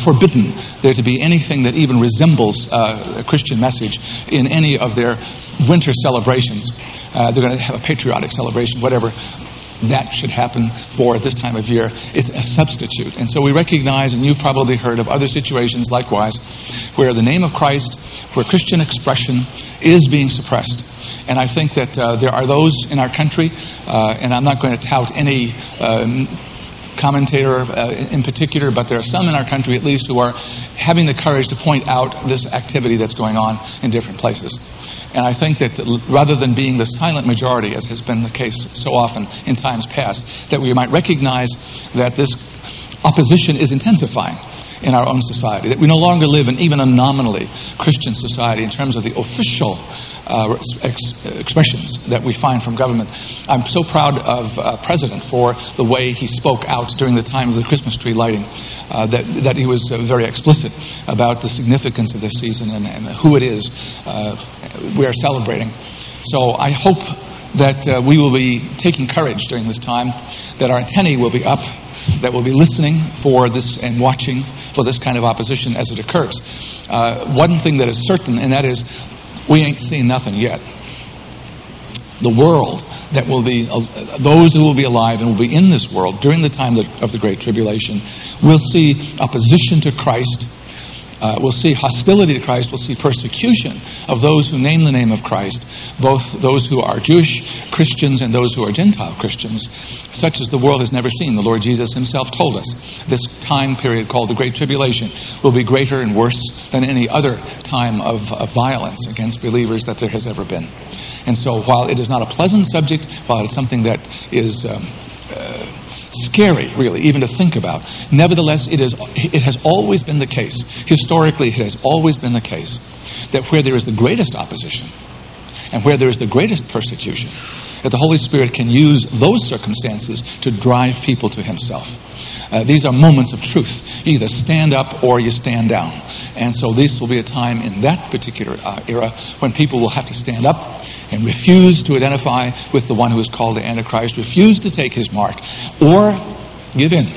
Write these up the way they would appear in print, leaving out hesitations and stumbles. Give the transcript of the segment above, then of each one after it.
forbidden there to be anything that even resembles a Christian message in any of their winter celebrations. They're going to have a patriotic celebration, whatever that should happen for this time of year. It's a substitute. And so we recognize, and you've probably heard of other situations likewise, where the name of Christ, where Christian expression is being suppressed. And I think that there are those in our country, and I'm not going to tout any commentator in particular, but there are some in our country at least who are having the courage to point out this activity that's going on in different places. And I think that rather than being the silent majority, as has been the case so often in times past, that we might recognize that this opposition is intensifying in our own society, that we no longer live in even a nominally Christian society in terms of the official expressions that we find from government. I'm so proud of President for the way he spoke out during the time of the Christmas tree lighting, that he was very explicit about the significance of this season and who it is we are celebrating. So I hope that we will be taking courage during this time, that our antennae will be up, that will be listening for this and watching for this kind of opposition as it occurs. One thing that is certain, and that is we ain't seen nothing yet. The world that will be, those who will be alive and will be in this world during the time of the Great Tribulation will see opposition to Christ. We'll see hostility to Christ. We'll see persecution of those who name the name of Christ, both those who are Jewish Christians and those who are Gentile Christians, such as the world has never seen. The Lord Jesus himself told us this time period called the Great Tribulation will be greater and worse than any other time of violence against believers that there has ever been. And so while it is not a pleasant subject, while it's something that is scary, really, even to think about, nevertheless, it has always been the case, historically it has always been the case, that where there is the greatest opposition and where there is the greatest persecution, that the Holy Spirit can use those circumstances to drive people to himself. These are moments of truth. You either stand up or you stand down. And so this will be a time in that particular era when people will have to stand up and refuse to identify with the one who is called the Antichrist, refuse to take his mark, or give in.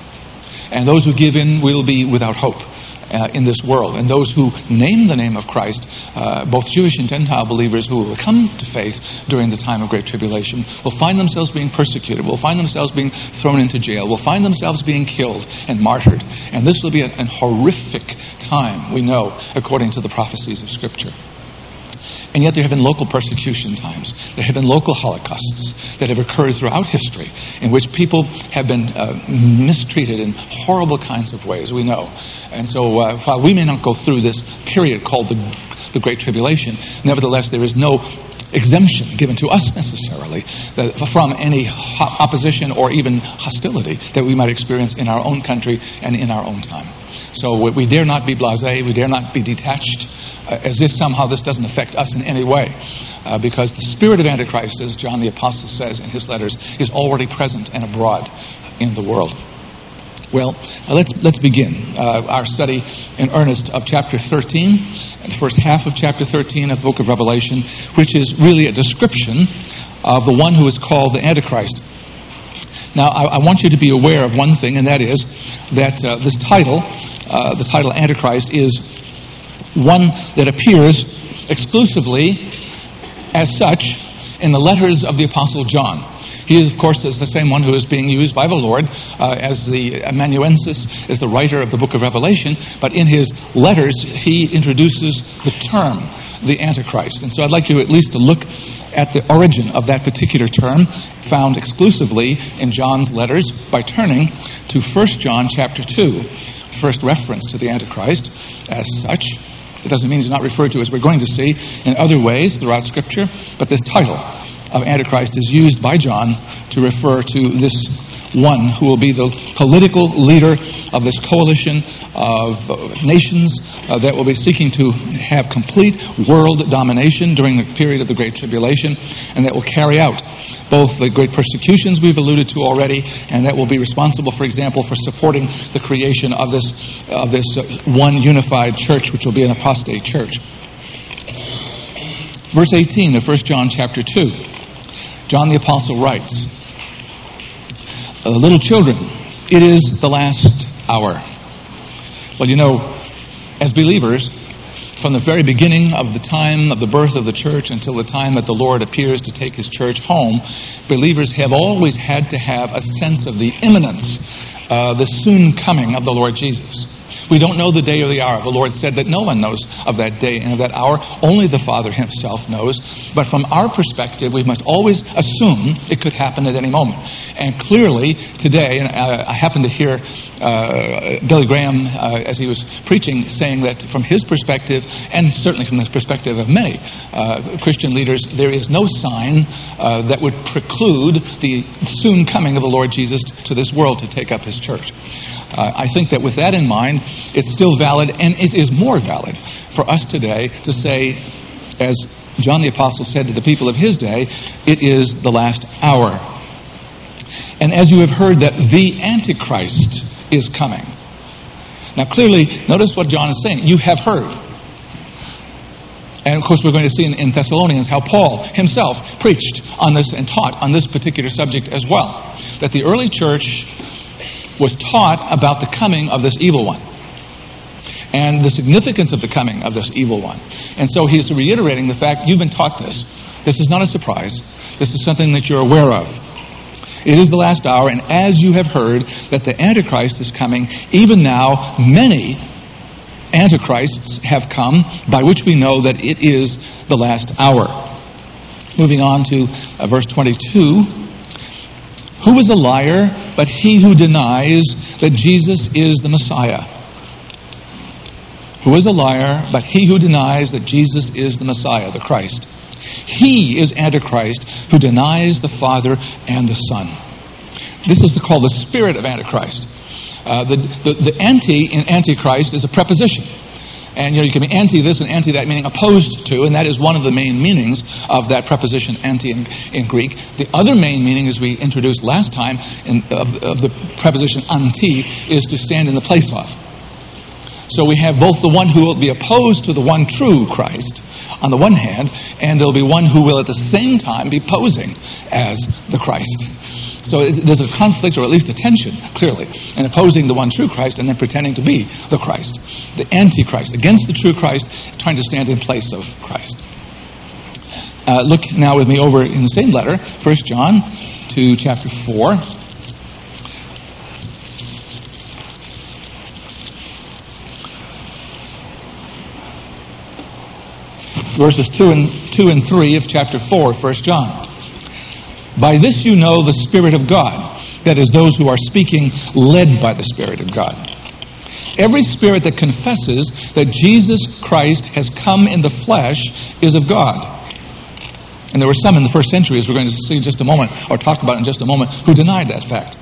And those who give in will be without hope in this world. And those who name the name of Christ, both Jewish and Gentile believers who will come to faith during the time of Great Tribulation, will find themselves being persecuted, will find themselves being thrown into jail, will find themselves being killed and martyred. And this will be a horrific time, we know, according to the prophecies of Scripture. And yet there have been local persecution times. There have been local holocausts that have occurred throughout history in which people have been mistreated in horrible kinds of ways, we know. And so while we may not go through this period called the Great Tribulation, nevertheless there is no exemption given to us necessarily from any opposition or even hostility that we might experience in our own country and in our own time. So we dare not be blasé, we dare not be detached, as if somehow this doesn't affect us in any way. Because the spirit of Antichrist, as John the Apostle says in his letters, is already present and abroad in the world. Well, let's begin our study in earnest of chapter 13, and the first half of chapter 13 of the book of Revelation, which is really a description of the one who is called the Antichrist. Now, I want you to be aware of one thing, and that is that this title, the title Antichrist, is one that appears exclusively as such in the letters of the Apostle John. He is, of course, the same one who is being used by the Lord as the amanuensis, as the writer of the book of Revelation, but in his letters he introduces the term, the Antichrist. And so I'd like you at least to look at the origin of that particular term, found exclusively in John's letters, by turning to 1 John chapter 2, first reference to the Antichrist as such. It doesn't mean he's not referred to, as we're going to see, in other ways throughout Scripture, but this title of Antichrist is used by John to refer to this one who will be the political leader of this coalition of nations that will be seeking to have complete world domination during the period of the Great Tribulation, and that will carry out both the great persecutions we've alluded to already, and that will be responsible, for example, for supporting the creation of this one unified church, which will be an apostate church. Verse 18 of 1 John chapter 2, John the Apostle writes, "Little children, it is the last hour. Well, you know, as believers, from the very beginning of the time of the birth of the church until the time that the Lord appears to take his church home, believers have always had to have a sense of the imminence, the soon coming of the Lord Jesus. We don't know the day or the hour. The Lord said that no one knows of that day and of that hour. Only the Father himself knows. But from our perspective, we must always assume it could happen at any moment. And clearly, today, and I happened to hear Billy Graham, as he was preaching, saying that from his perspective, and certainly from the perspective of many Christian leaders, there is no sign that would preclude the soon coming of the Lord Jesus to this world to take up his church. I think that with that in mind, it's still valid, and it is more valid for us today to say, as John the Apostle said to the people of his day, it is the last hour. And as you have heard that the Antichrist is coming. Now clearly, notice what John is saying. You have heard. And of course we're going to see in Thessalonians how Paul himself preached on this and taught on this particular subject as well. That the early church was taught about the coming of this evil one and the significance of the coming of this evil one. And so he's reiterating the fact, you've been taught this. This is not a surprise. This is something that you're aware of. It is the last hour, and as you have heard that the Antichrist is coming, even now many Antichrists have come, by which we know that it is the last hour. Moving on to verse 22. Who is a liar but he who denies that Jesus is the Messiah? Who is a liar but he who denies that Jesus is the Messiah, the Christ? He is Antichrist who denies the Father and the Son. This is called the spirit of Antichrist. The anti in Antichrist is a preposition. And you can be anti this and anti that, meaning opposed to, and that is one of the main meanings of that preposition anti in Greek. The other main meaning, as we introduced last time, of the preposition anti, is to stand in the place of. So we have both the one who will be opposed to the one true Christ, on the one hand, and there'll be one who will at the same time be posing as the Christ. So there's a conflict, or at least a tension, clearly, in opposing the one true Christ and then pretending to be the Christ. The Antichrist, against the true Christ, trying to stand in place of Christ. Look now with me over in the same letter, 1 John, to chapter 4. Verses 2 and 3 of chapter 4, 1 John. By this you know the Spirit of God, that is, those who are speaking led by the Spirit of God. Every spirit that confesses that Jesus Christ has come in the flesh is of God. And there were some in the first century, as we're going to see in just a moment, or talk about in just a moment, who denied that fact.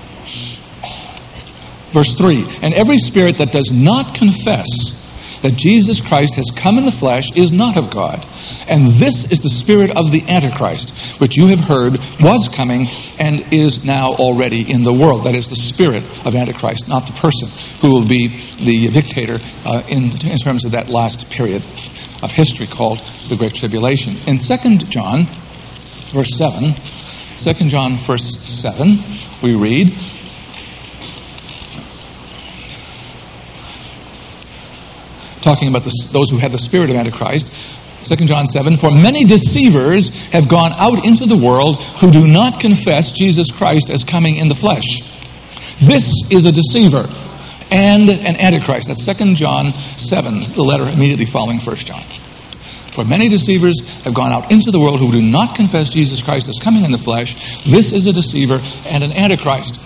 Verse 3, and every spirit that does not confess that Jesus Christ has come in the flesh is not of God. And this is the spirit of the Antichrist, which you have heard was coming and is now already in the world. That is the spirit of Antichrist, not the person who will be the dictator in terms of that last period of history called the Great Tribulation. In 2 John, verse 7, 2 John, verse 7, we read, talking about those who have the spirit of Antichrist, 2 John 7, for many deceivers have gone out into the world who do not confess Jesus Christ as coming in the flesh. This is a deceiver and an Antichrist. That's 2 John 7, the letter immediately following 1 John. For many deceivers have gone out into the world who do not confess Jesus Christ as coming in the flesh. This is a deceiver and an Antichrist.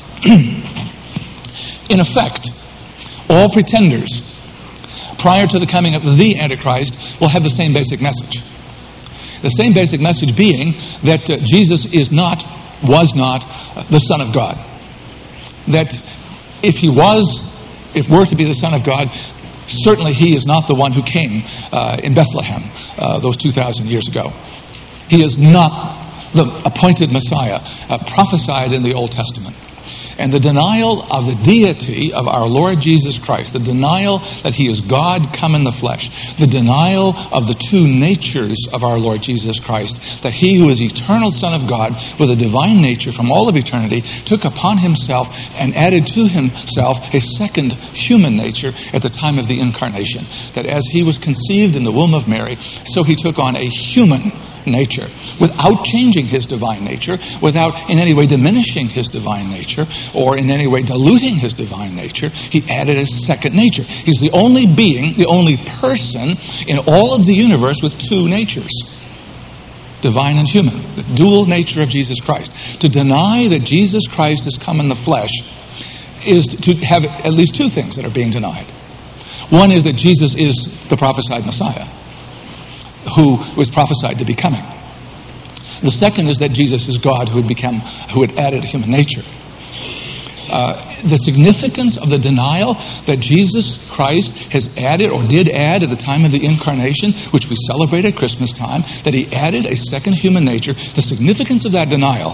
In effect, all pretenders prior to the coming of the Antichrist will have the same basic message. The same basic message being that Jesus was not the Son of God. That if were to be the Son of God, certainly he is not the one who came in Bethlehem those 2,000 years ago. He is not the appointed Messiah prophesied in the Old Testament. And the denial of the deity of our Lord Jesus Christ, the denial that he is God come in the flesh, the denial of the two natures of our Lord Jesus Christ, that he who is eternal Son of God with a divine nature from all of eternity took upon himself and added to himself a second human nature at the time of the incarnation. That as he was conceived in the womb of Mary, so he took on a human nature, without changing his divine nature, without in any way diminishing his divine nature, or in any way diluting his divine nature. He added a second nature. He's the only being, the only person in all of the universe with two natures, divine and human, the dual nature of Jesus Christ. To deny that Jesus Christ has come in the flesh is to have at least two things that are being denied. One is that Jesus is the prophesied Messiah, who was prophesied to be coming. The second is that Jesus is God who had added a human nature. The significance of the denial that Jesus Christ has added or did add at the time of the incarnation, which we celebrate at Christmas time, that he added a second human nature, the significance of that denial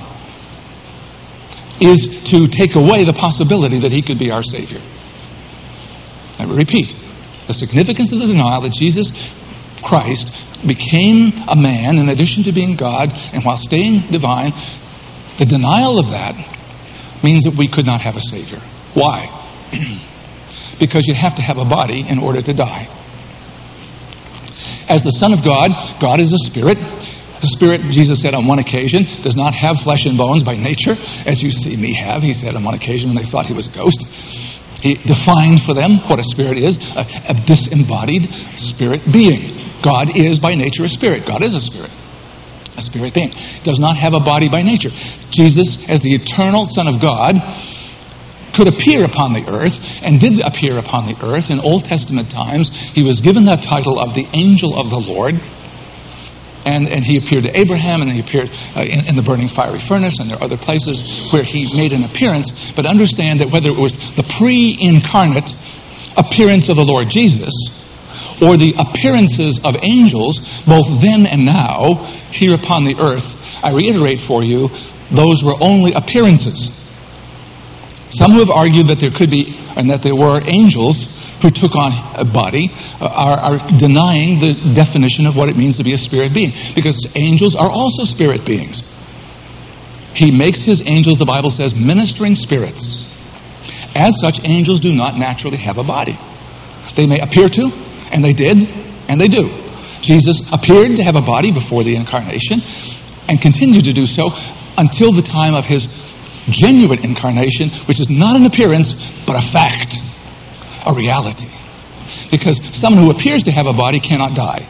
is to take away the possibility that he could be our Savior. I repeat, the significance of the denial that Jesus Christ became a man in addition to being God, and while staying divine, the denial of that means that we could not have a Savior. Why? Because you have to have a body in order to die. As the Son of God, God is a spirit. The Spirit, Jesus said on one occasion, does not have flesh and bones by nature, as you see me have. He said on one occasion when they thought he was a ghost. He defined for them what a spirit is, a disembodied spirit being. God is by nature a spirit. God is a spirit being. Does not have a body by nature. Jesus, as the eternal Son of God, could appear upon the earth, and did appear upon the earth in Old Testament times. He was given that title of the angel of the Lord. And he appeared to Abraham, and he appeared in the burning fiery furnace, and there are other places where he made an appearance. But understand that whether it was the pre-incarnate appearance of the Lord Jesus, or the appearances of angels, both then and now, here upon the earth, I reiterate for you, those were only appearances. Some who have argued that there could be, and that there were angels who took on a body, are denying the definition of what it means to be a spirit being. Because angels are also spirit beings. He makes his angels, the Bible says, ministering spirits. As such, angels do not naturally have a body. They may appear to, and they did, and they do. Jesus appeared to have a body before the incarnation, and continued to do so until the time of his genuine incarnation, which is not an appearance, but a fact, a reality. Because someone who appears to have a body cannot die.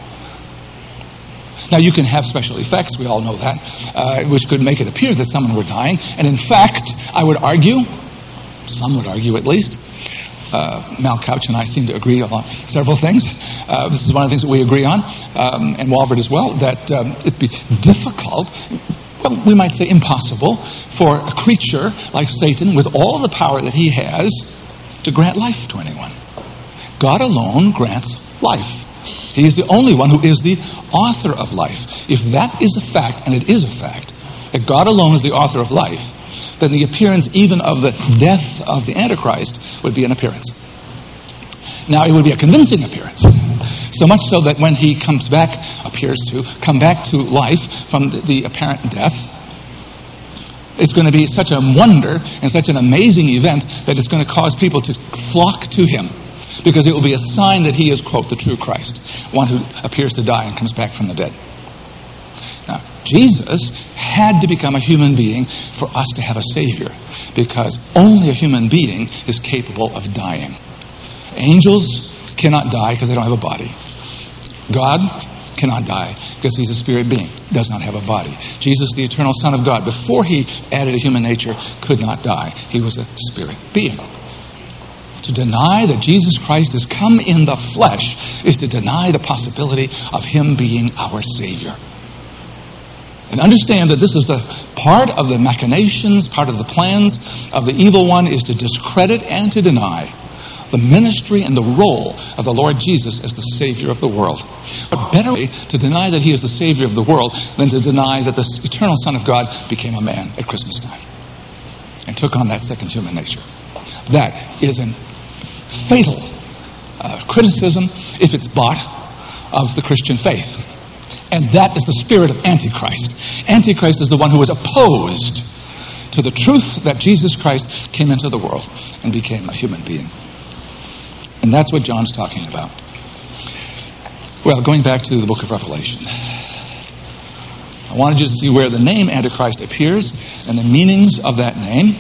Now, you can have special effects, we all know that, which could make it appear that someone were dying. And in fact, I would argue, some would argue at least, Mal Couch and I seem to agree on several things. This is one of the things that we agree on, and Walford as well, that it'd be difficult, well, we might say impossible, for a creature like Satan, with all the power that he has, to grant life to anyone. God alone grants life. He is the only one who is the author of life. If that is a fact, and it is a fact, that God alone is the author of life, then the appearance even of the death of the Antichrist would be an appearance. Now, it would be a convincing appearance. So much so that when he comes back, appears to come back to life from the apparent death, it's going to be such a wonder and such an amazing event that it's going to cause people to flock to him. Because it will be a sign that he is, quote, the true Christ, one who appears to die and comes back from the dead. Now, Jesus had to become a human being for us to have a Savior, because only a human being is capable of dying. Angels cannot die because they don't have a body. God cannot die because he's a spirit being, does not have a body. Jesus, the eternal Son of God, before he added a human nature, could not die. He was a spirit being. To deny that Jesus Christ has come in the flesh is to deny the possibility of him being our Savior. And understand that this is the part of the machinations, part of the plans of the evil one, is to discredit and to deny the ministry and the role of the Lord Jesus as the Savior of the world. But better way to deny that he is the Savior of the world than to deny that the eternal Son of God became a man at Christmas time. and took on that second human nature. That is a fatal criticism, if it's bought, of the Christian faith. And that is the spirit of Antichrist. Antichrist is the one who is opposed to the truth that Jesus Christ came into the world and became a human being. And that's what John's talking about. Well, going back to the book of Revelation, I wanted you to see where the name Antichrist appears and the meanings of that name.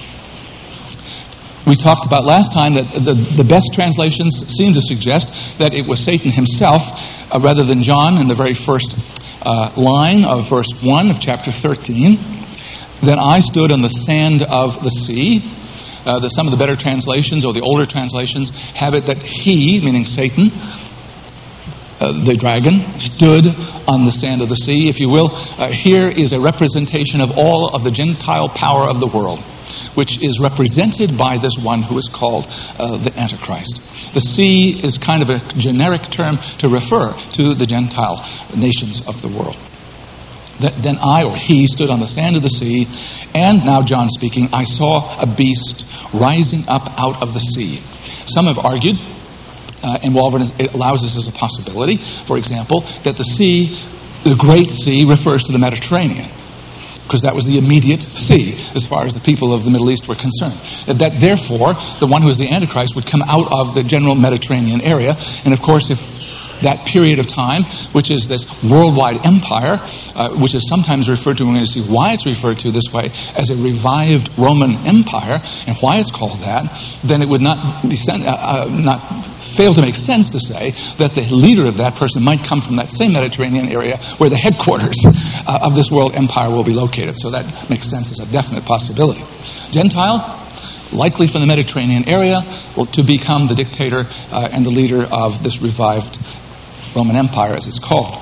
We talked about last time that the best translations seem to suggest that it was Satan himself, rather than John in the very first line of verse 1 of chapter 13. Then I stood on the sand of the sea. Some of the better translations, or the older translations, have it that he, meaning Satan, the dragon, stood on the sand of the sea, if you will. Here is a representation of all of the Gentile power of the world, which is represented by this one who is called the Antichrist. The sea is kind of a generic term to refer to the Gentile nations of the world. Then I, or he, stood on the sand of the sea, and now John speaking, I saw a beast rising up out of the sea. Some have argued, and Walvoord allows this as a possibility, for example, that the sea, the Great Sea, refers to the Mediterranean, because that was the immediate sea as far as the people of the Middle East were concerned. That therefore, the one who is the Antichrist would come out of the general Mediterranean area. And of course, if that period of time, which is this worldwide empire, which is sometimes referred to, we're going to see why it's referred to this way, as a revived Roman Empire, and why it's called that, then it would not fail to make sense to say that the leader of that person might come from that same Mediterranean area where the headquarters of this world empire will be located. So that makes sense as a definite possibility. Gentile, likely from the Mediterranean area, to become the dictator and the leader of this revived Roman Empire, as it's called.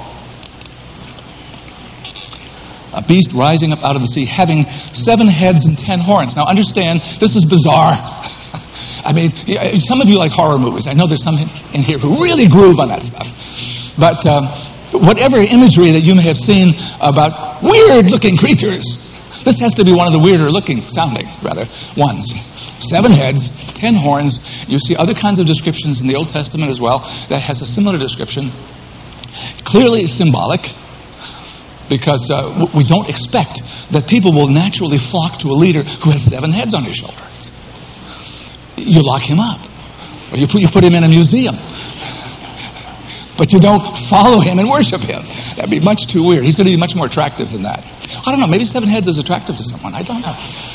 A beast rising up out of the sea, having 7 heads and 10 horns. Now understand, this is bizarre. I mean, some of you like horror movies. I know there's some in here who really groove on that stuff. But whatever imagery that you may have seen about weird-looking creatures, this has to be one of the weirder-looking, sounding, rather, ones. 7 heads, 10 horns. You see other kinds of descriptions in the Old Testament as well that has a similar description. Clearly symbolic, because we don't expect that people will naturally flock to a leader who has 7 heads on his shoulder. You lock him up, or you put him in a museum. But you don't follow him and worship him. That'd be much too weird. He's going to be much more attractive than that. I don't know, maybe 7 heads is attractive to someone. I don't know.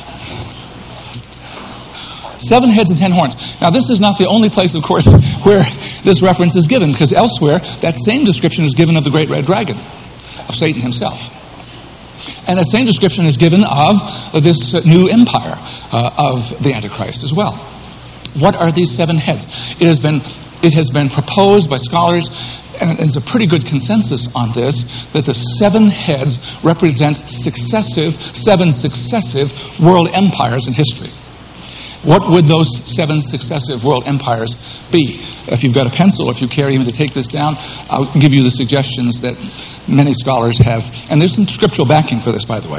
7 heads and 10 horns. Now, this is not the only place, of course, where this reference is given, because elsewhere, that same description is given of the great red dragon, of Satan himself. And that same description is given of this new empire of the Antichrist as well. What are these 7 heads? It has been proposed by scholars, and there's a pretty good consensus on this, that the 7 heads represent 7 successive world empires in history. What would those 7 successive world empires be? If you've got a pencil, if you care even to take this down, I'll give you the suggestions that many scholars have. And there's some scriptural backing for this, by the way.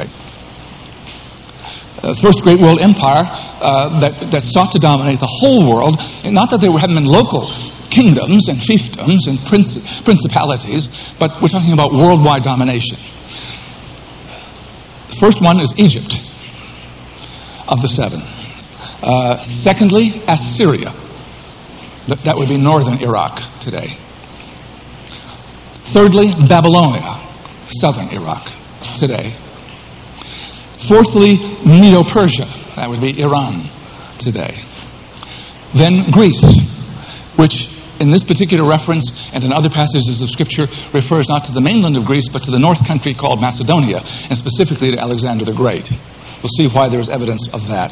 First great world empire that sought to dominate the whole world, and not that there hadn't been local kingdoms and fiefdoms and principalities, but we're talking about worldwide domination. The first one is Egypt, of the 7. Secondly, Assyria. That would be northern Iraq today. Thirdly, Babylonia, southern Iraq today. Fourthly, Medo-Persia. That would be Iran today. Then Greece, which in this particular reference and in other passages of Scripture refers not to the mainland of Greece, but to the north country called Macedonia, and specifically to Alexander the Great. We'll see why there's evidence of that.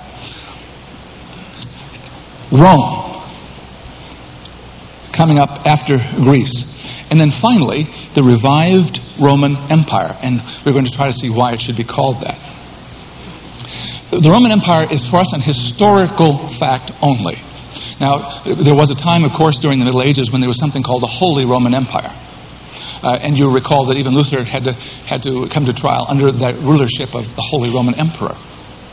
Rome, coming up after Greece. And then finally, the revived Roman Empire. And we're going to try to see why it should be called that. The Roman Empire is for us an historical fact only. Now, there was a time, of course, during the Middle Ages when there was something called the Holy Roman Empire. And you'll recall that even Luther had to come to trial under the rulership of the Holy Roman Emperor.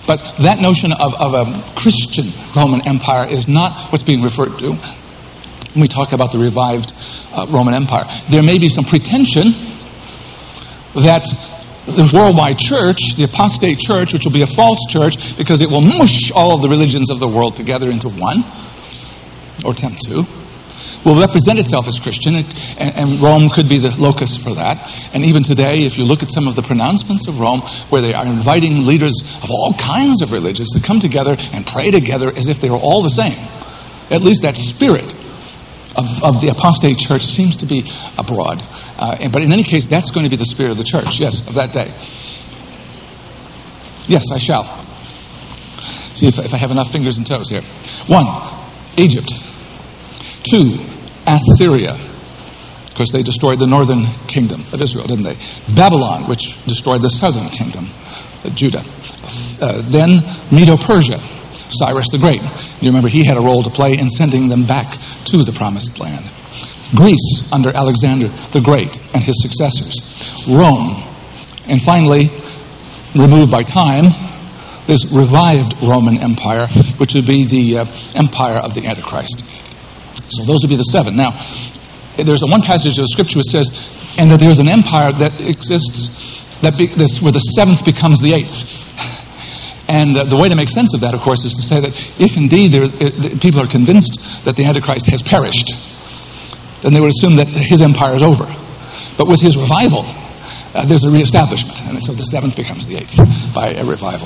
But that notion of a Christian Roman Empire is not what's being referred to when we talk about the revived Roman Empire. There may be some pretension that the worldwide church, the apostate church, which will be a false church because it will mush all of the religions of the world together into one, or attempt to, will represent itself as Christian, and Rome could be the locus for that. And even today, if you look at some of the pronouncements of Rome, where they are inviting leaders of all kinds of religions to come together and pray together as if they were all the same, at least that spirit of the apostate church seems to be abroad. But in any case, that's going to be the spirit of the church, yes, of that day. Yes, I shall. See if I have enough fingers and toes here. 1, Egypt. 2, Assyria. Of course, they destroyed the northern kingdom of Israel, didn't they? Babylon, which destroyed the southern kingdom of Judah. Then Medo-Persia, Cyrus the Great. You remember he had a role to play in sending them back to the promised land. Greece under Alexander the Great and his successors. Rome. And finally, removed by time, this revived Roman Empire, which would be the empire of the Antichrist. So those would be the 7. Now, there's one passage of the Scripture which says, and that there's an empire that exists where the 7th becomes the 8th. And the way to make sense of that, of course, is to say that if indeed people are convinced that the Antichrist has perished, then they would assume that his empire is over. But with his revival, there's a reestablishment. And so the 7th becomes the 8th by a revival.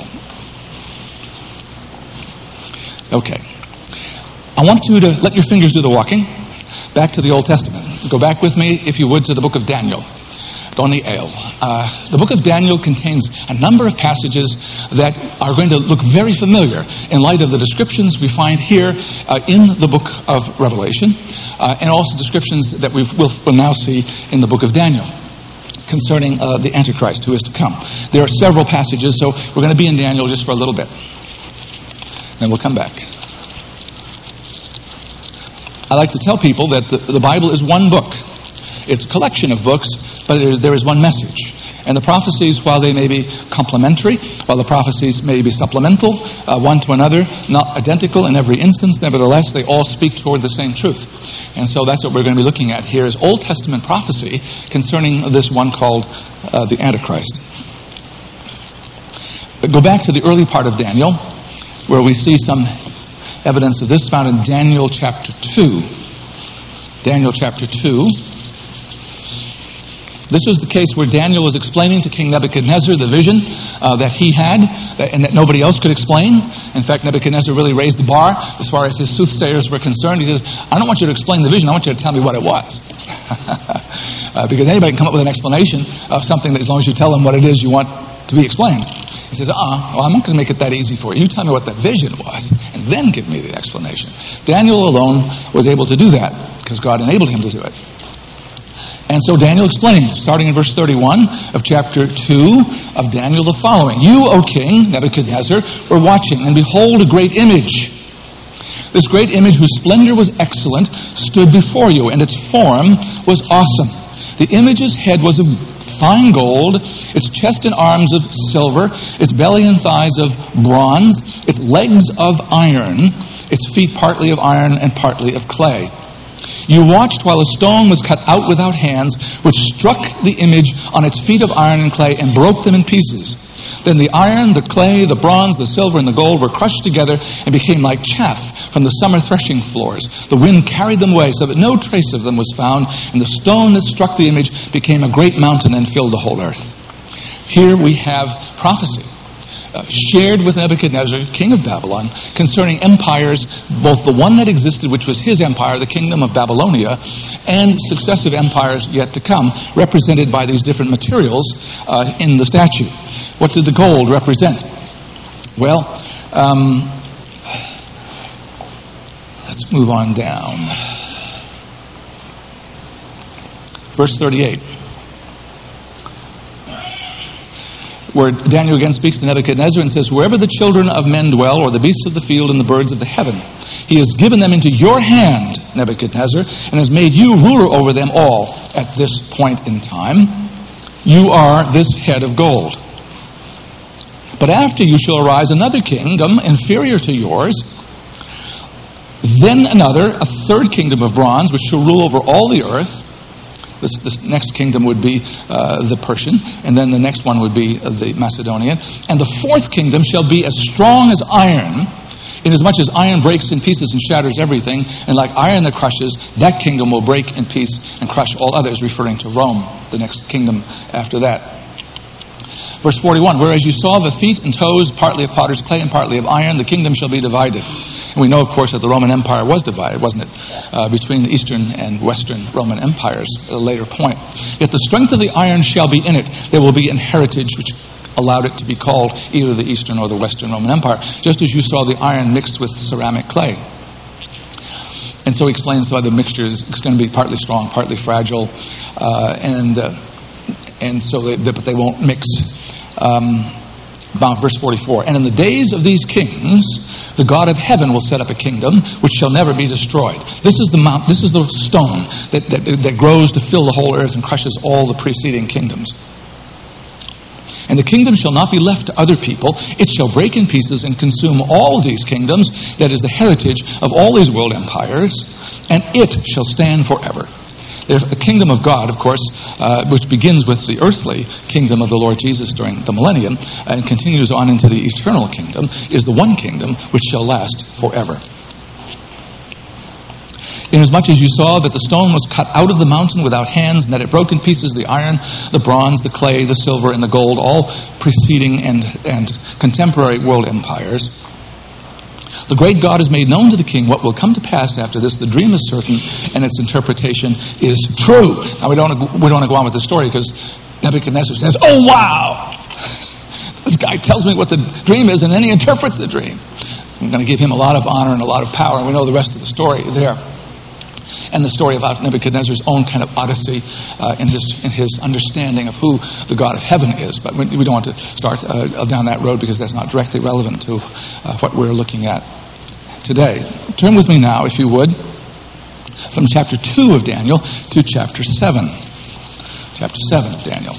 Okay. I want you to let your fingers do the walking back to the Old Testament. Go back with me, if you would, to the book of Daniel. Daniel. The book of Daniel contains a number of passages that are going to look very familiar in light of the descriptions we find here in the book of Revelation, and also descriptions that we'll now see in the book of Daniel concerning the Antichrist who is to come. There are several passages, so we're going to be in Daniel just for a little bit. Then we'll come back. I like to tell people that the Bible is one book. It's a collection of books, but there is one message. And the prophecies, while they may be complementary, while the prophecies may be supplemental, one to another, not identical in every instance, nevertheless, they all speak toward the same truth. And so that's what we're going to be looking at here, is Old Testament prophecy concerning this one called the Antichrist. But go back to the early part of Daniel, where we see some evidence of this found in Daniel chapter 2. Daniel chapter 2. This was the case where Daniel was explaining to King Nebuchadnezzar the vision that he had and that nobody else could explain. In fact, Nebuchadnezzar really raised the bar as far as his soothsayers were concerned. He says, I don't want you to explain the vision, I want you to tell me what it was. Because anybody can come up with an explanation of something that, as long as you tell them what it is you want to be explained. He says, well, I'm not going to make it that easy for you. You tell me what the vision was, and then give me the explanation. Daniel alone was able to do that, because God enabled him to do it. And so Daniel explains, starting in verse 31 of chapter 2 of Daniel, the following. You, O king, Nebuchadnezzar, were watching, and behold, a great image. This great image, whose splendor was excellent, stood before you, and its form was awesome. The image's head was of fine gold, its chest and arms of silver, its belly and thighs of bronze, its legs of iron, its feet partly of iron and partly of clay. You watched while a stone was cut out without hands, which struck the image on its feet of iron and clay and broke them in pieces. Then the iron, the clay, the bronze, the silver, and the gold were crushed together and became like chaff from the summer threshing floors. The wind carried them away so that no trace of them was found, and the stone that struck the image became a great mountain and filled the whole earth. Here we have prophecy shared with Nebuchadnezzar, king of Babylon, concerning empires, both the one that existed, which was his empire, the kingdom of Babylonia, and successive empires yet to come, represented by these different materials in the statue. What did the gold represent? Well, let's move on down. Verse 38. Where Daniel again speaks to Nebuchadnezzar and says, wherever the children of men dwell, or the beasts of the field and the birds of the heaven, he has given them into your hand, Nebuchadnezzar, and has made you ruler over them all at this point in time. You are this head of gold. But after you shall arise another kingdom inferior to yours, then another, a third kingdom of bronze, which shall rule over all the earth. This next kingdom would be the Persian, and then the next one would be the Macedonian. And the fourth kingdom shall be as strong as iron, inasmuch as iron breaks in pieces and shatters everything, and like iron that crushes, that kingdom will break in piece and crush all others, referring to Rome, the next kingdom after that. Verse 41, whereas you saw the feet and toes, partly of potter's clay and partly of iron, the kingdom shall be divided. And we know, of course, that the Roman Empire was divided, wasn't it? Between the Eastern and Western Roman empires at a later point. Yet the strength of the iron shall be in it. There will be an heritage which allowed it to be called either the Eastern or the Western Roman Empire, just as you saw the iron mixed with ceramic clay. And so he explains why the mixture is going to be partly strong, partly fragile, and so they won't mix. Verse 44, and in the days of these kings, the God of heaven will set up a kingdom which shall never be destroyed. This is the stone that grows to fill the whole earth and crushes all the preceding kingdoms. And the kingdom shall not be left to other people. It shall break in pieces and consume all these kingdoms. That is the heritage of all these world empires. And it shall stand forever. The kingdom of God, of course, which begins with the earthly kingdom of the Lord Jesus during the millennium and continues on into the eternal kingdom, is the one kingdom which shall last forever. Inasmuch as you saw that the stone was cut out of the mountain without hands, and that it broke in pieces the iron, the bronze, the clay, the silver, and the gold, all preceding and contemporary world empires, the great God has made known to the king what will come to pass after this. The dream is certain, and its interpretation is true. Now, we don't want to go on with the story because Nebuchadnezzar says, "Oh, wow! This guy tells me what the dream is, and then he interprets the dream." I'm going to give him a lot of honor and a lot of power, and we know the rest of the story there. And the story about Nebuchadnezzar's own kind of odyssey in his understanding of who the God of heaven is. But we don't want to start down that road because that's not directly relevant to what we're looking at today. Turn with me now, if you would, from chapter 2 of Daniel to chapter 7. Chapter 7 of Daniel.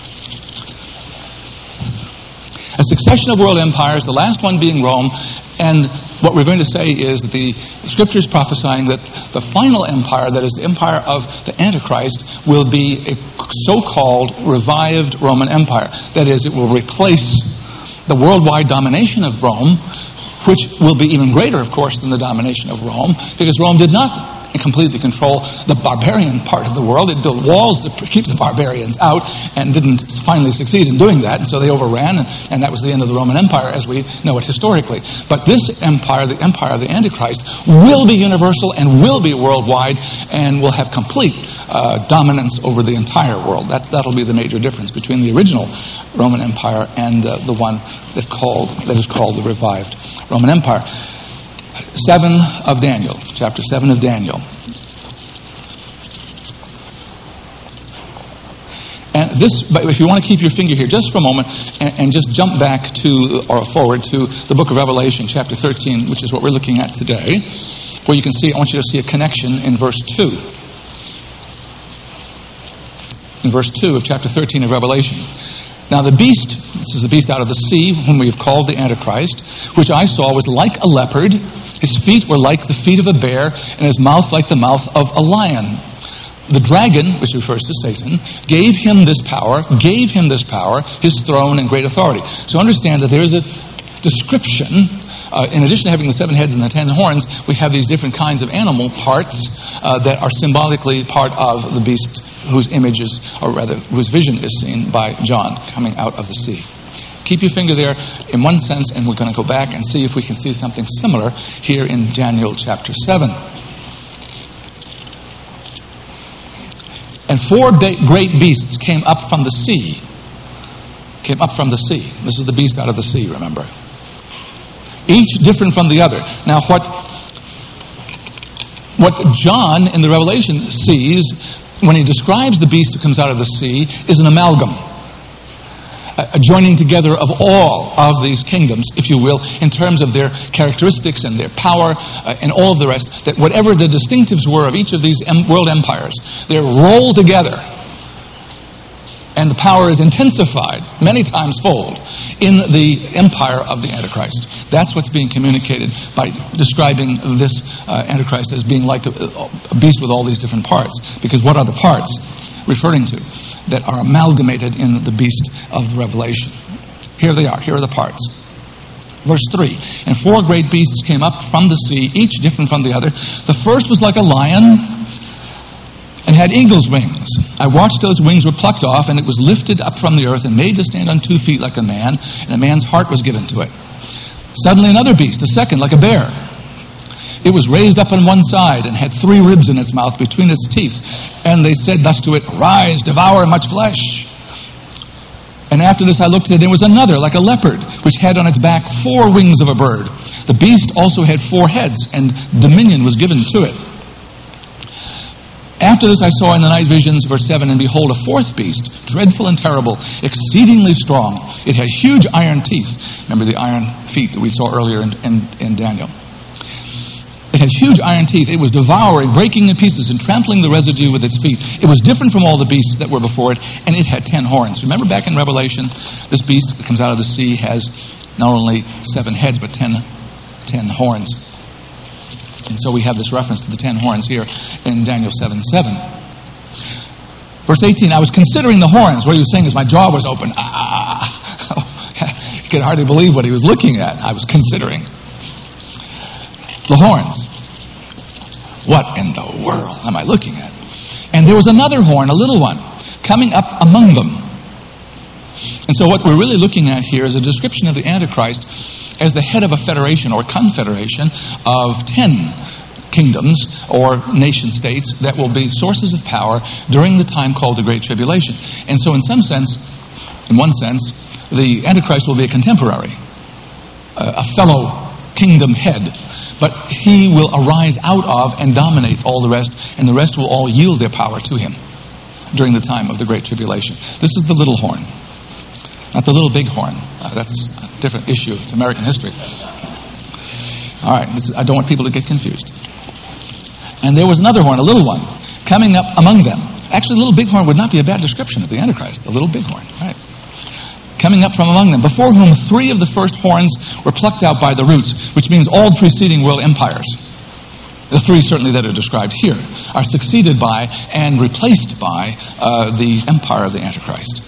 A succession of world empires, the last one being Rome. And what we're going to say is that the Scripture is prophesying that the final empire, that is the empire of the Antichrist, will be a so-called revived Roman Empire. That is, it will replace the worldwide domination of Rome, which will be even greater, of course, than the domination of Rome, because Rome did not completely control the barbarian part of the world. It built walls to keep the barbarians out and didn't finally succeed in doing that, and so they overran, and that was the end of the Roman Empire as we know it historically. But this empire, the empire of the Antichrist, will be universal and will be worldwide and will have complete dominance over the entire world. That'll be the major difference between the original Roman Empire and the one that is called the revived Roman Empire. 7 of Daniel, chapter 7 of Daniel. And this, but if you want to keep your finger here just for a moment and just jump back to, or forward to the book of Revelation, chapter 13, which is what we're looking at today, where you can see, I want you to see a connection in verse 2. In verse 2 of chapter 13 of Revelation. Now the beast, this is the beast out of the sea, whom we have called the Antichrist, which I saw was like a leopard. His feet were like the feet of a bear, and his mouth like the mouth of a lion. The dragon, which refers to Satan, gave him this power, his throne and great authority. So understand that there is a description. In addition to having the 7 heads and the 10 horns, we have these different kinds of animal parts that are symbolically part of the beast whose image is, or rather, whose vision is seen by John coming out of the sea. Keep your finger there in one sense, and we're going to go back and see if we can see something similar here in Daniel chapter 7. And 4 great beasts came up from the sea. This is the beast out of the sea, remember. Each different from the other. Now, what John in the Revelation sees when he describes the beast that comes out of the sea is an amalgam. A joining together of all of these kingdoms, if you will, in terms of their characteristics and their power and all of the rest, that whatever the distinctives were of each of these world empires, they're rolled together And the power is intensified many times fold in the empire of the Antichrist. That's what's being communicated by describing this Antichrist as being like a beast with all these different parts. Because what are the parts referring to that are amalgamated in the beast of the Revelation? Here they are. Here are the parts. Verse 3, and 4 great beasts came up from the sea, each different from the other. The first was like a lion and had eagle's wings. I watched those wings were plucked off, and it was lifted up from the earth and made to stand on 2 feet like a man, and a man's heart was given to it. Suddenly another beast, a second, like a bear. It was raised up on one side and had 3 ribs in its mouth between its teeth. And they said thus to it, Rise, devour much flesh. And after this I looked, and there was another, like a leopard, which had on its back 4 wings of a bird. The beast also had 4 heads, and dominion was given to it. After this I saw in the night visions, verse 7, and behold, a 4th beast, dreadful and terrible, exceedingly strong. It had huge iron teeth. Remember the iron feet that we saw earlier in Daniel. It had huge iron teeth. It was devouring, breaking in pieces, and trampling the residue with its feet. It was different from all the beasts that were before it, and it had 10 horns. Remember back in Revelation, this beast that comes out of the sea has not only 7 heads, but 10 horns. And so we have this reference to the 10 horns here in Daniel 7:7. Verse 18, I was considering the horns. What he was saying is my jaw was open. He could hardly believe what he was looking at. I was considering the horns. What in the world am I looking at? And there was another horn, a little one, coming up among them. And so what we're really looking at here is a description of the Antichrist as the head of a federation or confederation of 10 kingdoms or nation states that will be sources of power during the time called the Great Tribulation. And so in one sense, the Antichrist will be a contemporary, a fellow kingdom head. But he will arise out of and dominate all the rest, and the rest will all yield their power to him during the time of the Great Tribulation. This is the little horn, not the little big horn. That's a different issue. It's American history. All right, I don't want people to get confused. And there was another horn, a little one, coming up among them. Actually, the little big horn would not be a bad description of the Antichrist, the little big horn, right? Coming up from among them, before whom 3 of the first horns were plucked out by the roots, which means all preceding world empires. The 3 certainly that are described here are succeeded by and replaced by the empire of the Antichrist.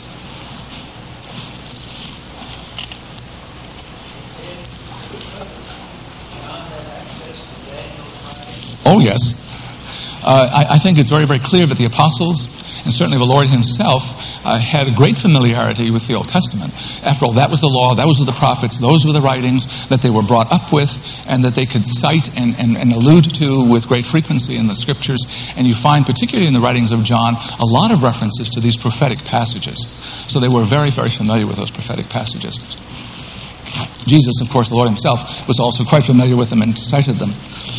Oh, yes. I think it's very, very clear that the apostles, and certainly the Lord himself, had a great familiarity with the Old Testament. After all, that was the law, those were the prophets, those were the writings that they were brought up with and that they could cite and allude to with great frequency in the Scriptures. And you find, particularly in the writings of John, a lot of references to these prophetic passages. So they were very, very familiar with those prophetic passages. Jesus, of course, the Lord himself, was also quite familiar with them and cited them.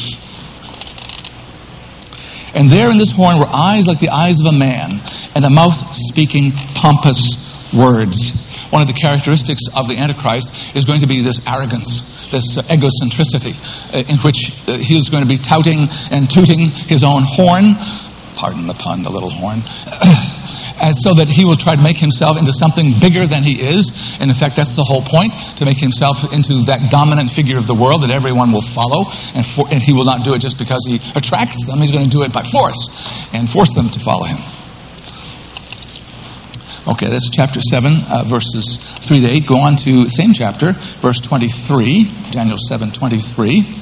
And there in this horn were eyes like the eyes of a man, and a mouth speaking pompous words. One of the characteristics of the Antichrist is going to be this arrogance, this egocentricity, in which he is going to be touting and tooting his own horn, pardon the pun, the little horn, and so that he will try to make himself into something bigger than he is. And in fact, that's the whole point, to make himself into that dominant figure of the world that everyone will follow. And he will not do it just because he attracts them. He's going to do it by force and force them to follow him. Okay, that's chapter 7, verses 3 to 8. Go on to same chapter, verse 23, Daniel 7:23.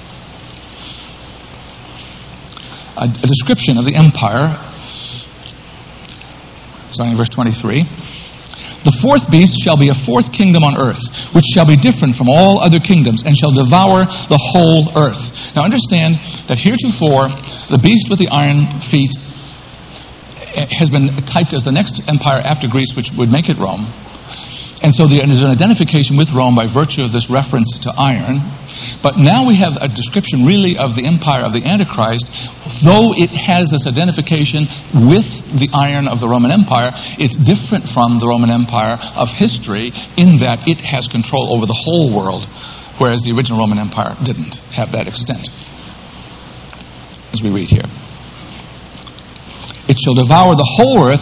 A description of the empire. Starting in verse 23. The 4th beast shall be a 4th kingdom on earth, which shall be different from all other kingdoms, and shall devour the whole earth. Now understand that heretofore, the beast with the iron feet has been typed as the next empire after Greece, which would make it Rome. And so there's an identification with Rome by virtue of this reference to iron. But now we have a description really of the empire of the Antichrist. Though it has this identification with the iron of the Roman Empire, it's different from the Roman Empire of history in that it has control over the whole world, whereas the original Roman Empire didn't have that extent, as we read here. It shall devour the whole earth,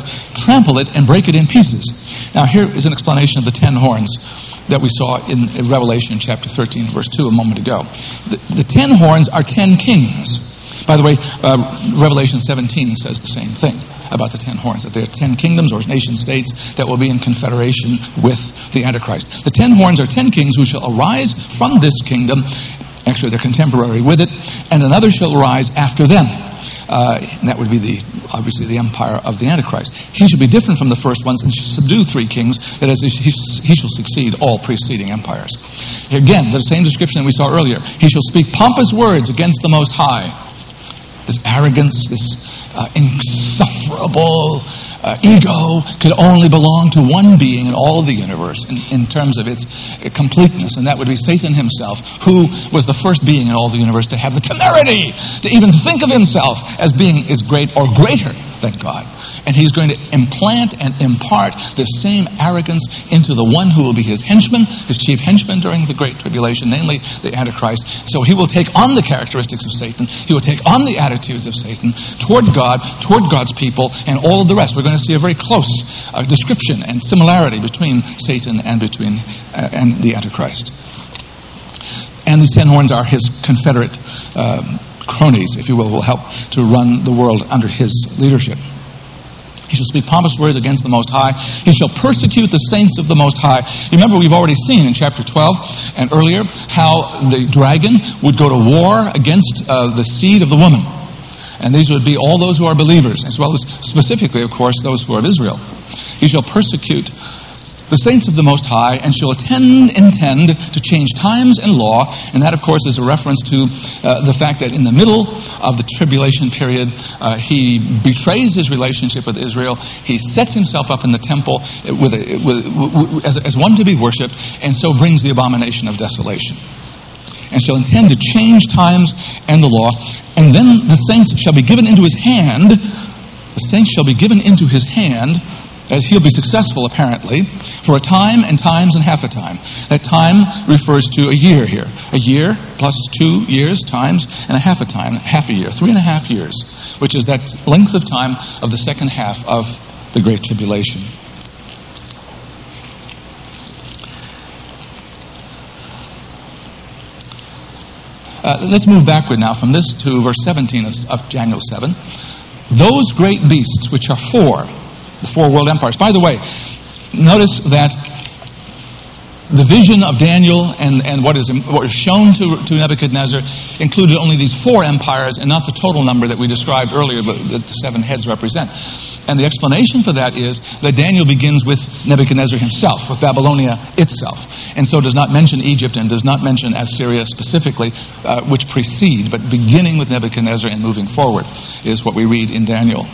trample it and break it in pieces. Now here is an explanation of the 10 horns that we saw in Revelation chapter 13, verse 2 a moment ago. The 10 horns are 10 kings. By the way, Revelation 17 says the same thing about the 10 horns, that there are 10 kingdoms or nation states that will be in confederation with the Antichrist. The 10 horns are 10 kings who shall arise from this kingdom. Actually, they're contemporary with it, and another shall arise after them. And that would be obviously the empire of the Antichrist. He shall be different from the first ones and shall subdue 3 kings. That is, he shall succeed all preceding empires. Again, the same description that we saw earlier. He shall speak pompous words against the Most High. This arrogance, this insufferable ego could only belong to one being in all of the universe in terms of its completeness, and that would be Satan himself, who was the first being in all the universe to have the temerity to even think of himself as being as great or greater than God. And he's going to implant and impart this same arrogance into the one who will be his henchman, his chief henchman during the Great Tribulation, namely the Antichrist. So he will take on the characteristics of Satan. He will take on the attitudes of Satan toward God, toward God's people, and all of the rest. We're going to see a very close description and similarity between Satan and and the Antichrist. And these 10 horns are his confederate cronies, if you will help to run the world under his leadership. He shall speak pompous words against the Most High. He shall persecute the saints of the Most High. Remember, we've already seen in chapter 12 and earlier how the dragon would go to war against the seed of the woman. And these would be all those who are believers, as well as specifically, of course, those who are of Israel. He shall persecute the saints of the Most High, and shall intend to change times and law. And that, of course, is a reference to the fact that in the middle of the tribulation period, he betrays his relationship with Israel. He sets himself up in the temple as one to be worshipped, and so brings the abomination of desolation. And shall intend to change times and the law. And then the saints shall be given into his hand. The saints shall be given into his hand, as he'll be successful, apparently, for a time and times and half a time. That time refers to a year here. A year plus 2 years times and a half a time, half a year, 3.5 years, which is that length of time of the second half of the Great Tribulation. Let's move backward now from this to verse 17 of Daniel 7. Those great beasts, which are 4, the 4 world empires. By the way, notice that the vision of Daniel and what is shown to Nebuchadnezzar included only these 4 empires and not the total number that we described earlier, but that the 7 heads represent. And the explanation for that is that Daniel begins with Nebuchadnezzar himself, with Babylonia itself, and so does not mention Egypt and does not mention Assyria specifically, which precede, but beginning with Nebuchadnezzar and moving forward is what we read in Daniel.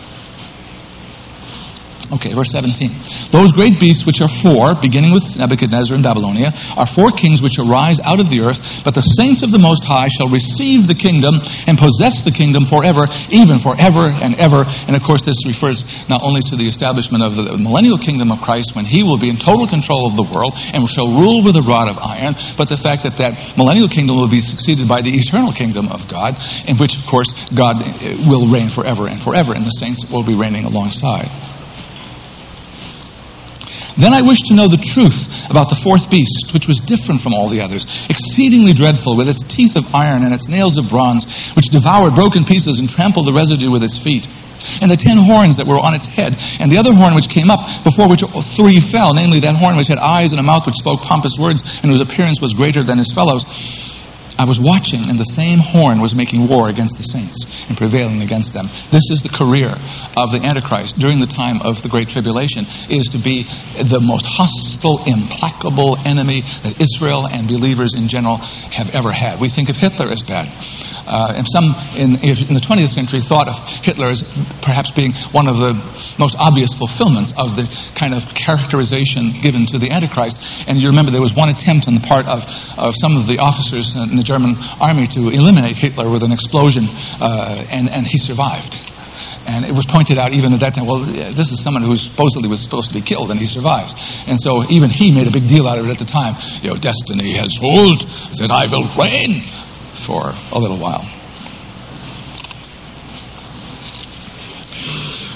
Okay, verse 17. Those great beasts which are 4, beginning with Nebuchadnezzar and Babylonia, are 4 kings which arise out of the earth, but the saints of the Most High shall receive the kingdom and possess the kingdom forever, even forever and ever. And of course this refers not only to the establishment of the millennial kingdom of Christ, when he will be in total control of the world and shall rule with a rod of iron, but the fact that millennial kingdom will be succeeded by the eternal kingdom of God, in which of course God will reign forever and forever, and the saints will be reigning alongside. Then I wished to know the truth about the 4th beast, which was different from all the others, exceedingly dreadful, with its teeth of iron and its nails of bronze, which devoured, broke in pieces, and trampled the residue with its feet. And the 10 horns that were on its head, and the other horn which came up, before which 3 fell, namely that horn which had eyes and a mouth which spoke pompous words, and whose appearance was greater than his fellows. I was watching, and the same horn was making war against the saints and prevailing against them. This is the career of the Antichrist during the time of the Great Tribulation, is to be the most hostile, implacable enemy that Israel and believers in general have ever had. We think of Hitler as bad. And some in the 20th century thought of Hitler as perhaps being one of the most obvious fulfillments of the kind of characterization given to the Antichrist. And you remember there was one attempt on the part of some of the officers in the German army to eliminate Hitler with an explosion, and he survived. And it was pointed out even at that time, well, this is someone who supposedly was supposed to be killed, and he survives. And so even he made a big deal out of it at the time. Destiny has ruled that I will reign for a little while.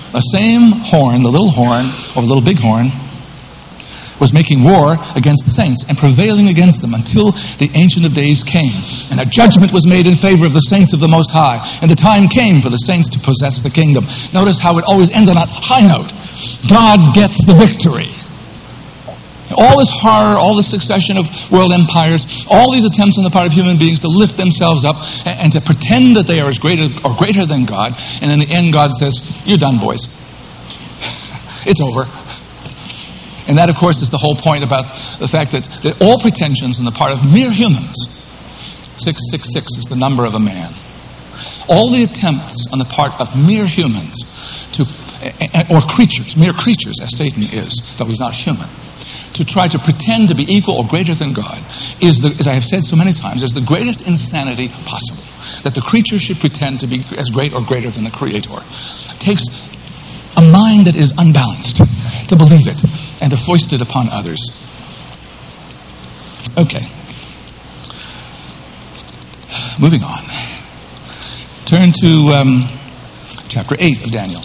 The same horn, the little horn, or the little big horn, was making war against the saints and prevailing against them until the Ancient of Days came. And a judgment was made in favor of the saints of the Most High. And the time came for the saints to possess the kingdom. Notice how it always ends on a high note. God gets the victory. All this horror, all this succession of world empires, all these attempts on the part of human beings to lift themselves up and to pretend that they are as great or greater than God. And in the end, God says, "You're done, boys. It's over." And that, of course, is the whole point about the fact that all pretensions on the part of mere humans, 666 is the number of a man, all the attempts on the part of mere humans or creatures, mere creatures as Satan is, though he's not human, to try to pretend to be equal or greater than God is, as I have said so many times, is the greatest insanity possible. That the creature should pretend to be as great or greater than the Creator. It takes a mind that is unbalanced to believe it and to foist it upon others. Okay. Moving on. Turn to chapter 8 of Daniel.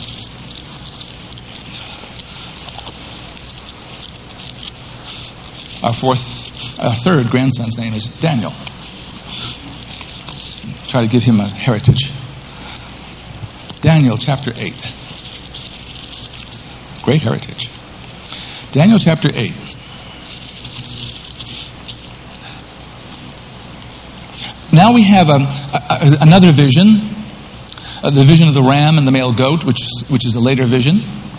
Our third grandson's name is Daniel. Try to give him a heritage. Daniel chapter 8. Great heritage. Daniel chapter 8. Now we have another vision, the vision of the ram and the male goat, which is a later vision.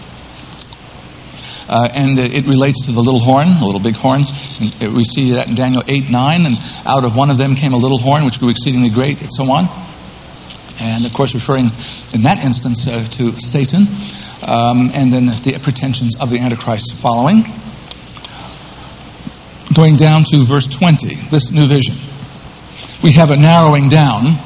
And it relates to the little horn, the little big horn. We see that in Daniel 8:9, and out of one of them came a little horn, which grew exceedingly great, and so on. And, of course, referring in that instance to Satan, and then the pretensions of the Antichrist following. Going down to verse 20, this new vision. We have a narrowing down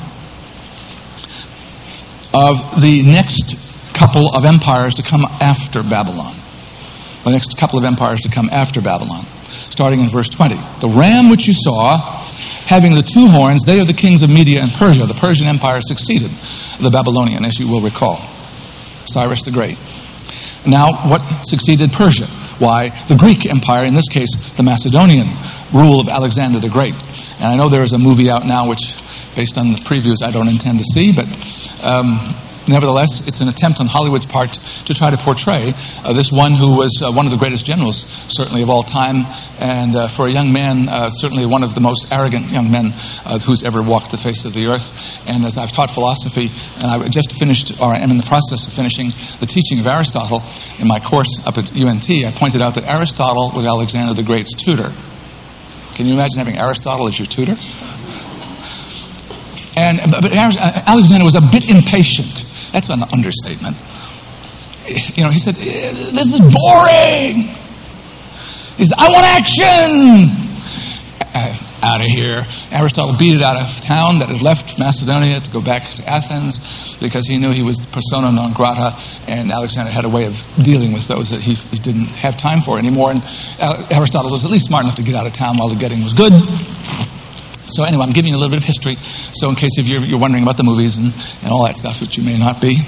of the next couple of empires to come after Babylon. The next couple of empires to come after Babylon. Starting in verse 20. The ram which you saw, having the two horns, they are the kings of Media and Persia. The Persian Empire succeeded the Babylonian, as you will recall. Cyrus the Great. Now, what succeeded Persia? Why, the Greek Empire, in this case, the Macedonian rule of Alexander the Great. And I know there is a movie out now which, based on the previews, I don't intend to see, but nevertheless, it's an attempt on Hollywood's part to try to portray this one who was one of the greatest generals, certainly of all time, and for a young man, certainly one of the most arrogant young men who's ever walked the face of the earth. And as I've taught philosophy, and I just finished, or am in the process of finishing, the teaching of Aristotle in my course up at UNT, I pointed out that Aristotle was Alexander the Great's tutor. Can you imagine having Aristotle as your tutor? But Alexander was a bit impatient. That's an understatement. You know, he said, "This is boring." He said, "I want action." Out of here. Aristotle beat it out of town that had left Macedonia to go back to Athens because he knew he was persona non grata, and Alexander had a way of dealing with those that he didn't have time for anymore. And Aristotle was at least smart enough to get out of town while the getting was good. So anyway, I'm giving you a little bit of history, so in case if you're wondering about the movies and all that stuff, which you may not be.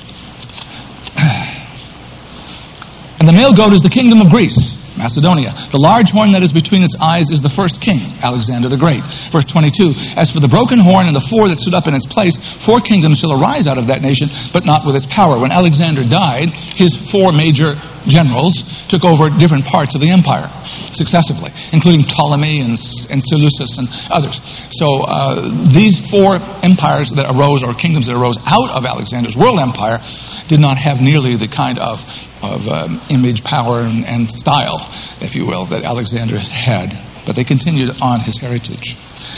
And the male goat is the kingdom of Greece, Macedonia. The large horn that is between its eyes is the first king, Alexander the Great. Verse 22, as for the broken horn and the four that stood up in its place, 4 kingdoms shall arise out of that nation, but not with its power. When Alexander died, his 4 major generals took over different parts of the empire successively, including Ptolemy and Seleucus and others. So these 4 empires that arose, or kingdoms that arose out of Alexander's world empire, did not have nearly the kind of image, power, and style, if you will, that Alexander had. But they continued on his heritage.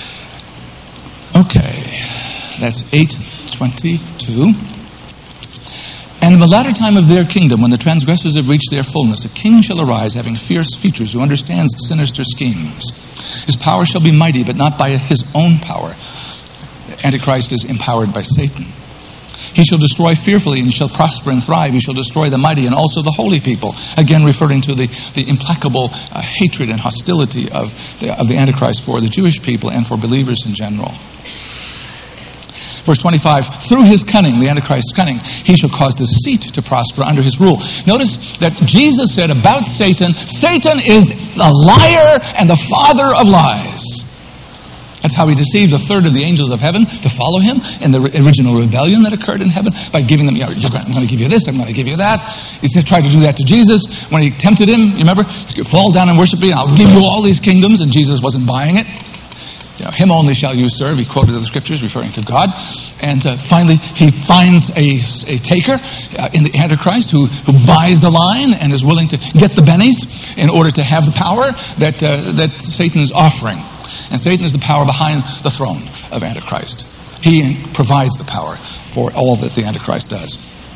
Okay, that's 8:22. And in the latter time of their kingdom, when the transgressors have reached their fullness, a king shall arise, having fierce features, who understands sinister schemes. His power shall be mighty, but not by his own power. Antichrist is empowered by Satan. He shall destroy fearfully, and he shall prosper and thrive. He shall destroy the mighty and also the holy people. Again, referring to the implacable hatred and hostility of the Antichrist for the Jewish people and for believers in general. Verse 25, through his cunning, the Antichrist's cunning, he shall cause deceit to prosper under his rule. Notice that Jesus said about Satan, Satan is a liar and the father of lies. That's how he deceived a third of the angels of heaven to follow him in the original rebellion that occurred in heaven by giving them, I'm going to give you this, I'm going to give you that. He tried to do that to Jesus when he tempted him. You remember? You fall down and worship me and I'll give you all these kingdoms, and Jesus wasn't buying it. Him only shall you serve. He quoted the scriptures referring to God. And finally, he finds a taker in the Antichrist who buys the line and is willing to get the bennies in order to have the power that Satan is offering. And Satan is the power behind the throne of Antichrist. He provides the power for all that the Antichrist does.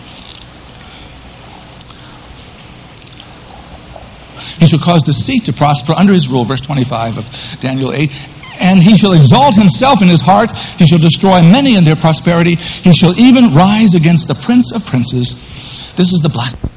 He shall cause deceit to prosper under his rule, verse 25 of Daniel 8. And he shall exalt himself in his heart. He shall destroy many in their prosperity. He shall even rise against the prince of princes. This is the blasphemy